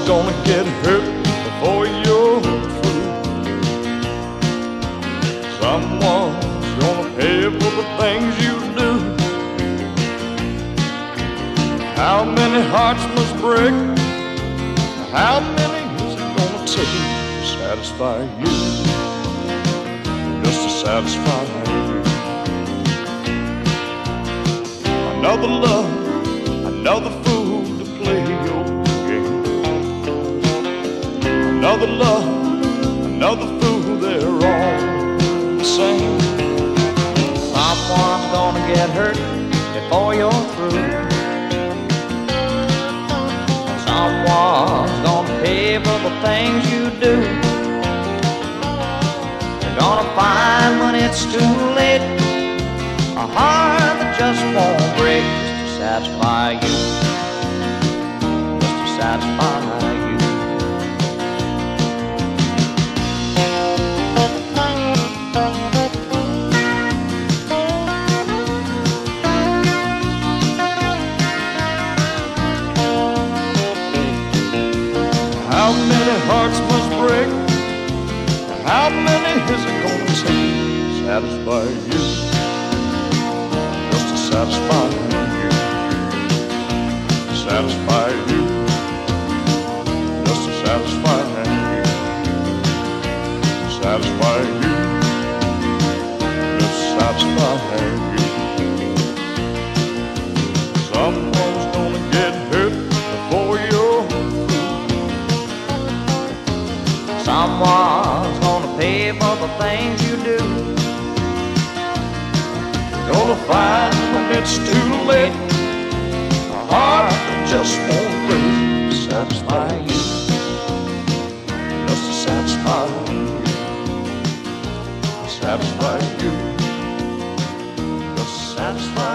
gonna get hurt before you're through. Someone's gonna pay for the things you do. How many hearts must break? How many is it gonna take to satisfy you? Just to satisfy you. Another love, another fool to play your game. Another love, another fool, they're all the same. Someone's gonna get hurt before you're through. Someone's gonna pay for the things you do. You're gonna find when it's too late a heart that just won't break, just to satisfy you, just to satisfy you. How many hearts must break? How many is it gonna take to satisfy you? Just to satisfy you. Satisfy you. Just to satisfy you. Satisfy you. Just satisfy you. Someone's gonna get hurt before you're through. Someone's gonna pay for the things you do. Gonna find when it's too late a heart that just won't break to satisfy you. Just to satisfy you. Satisfy you. Just satisfy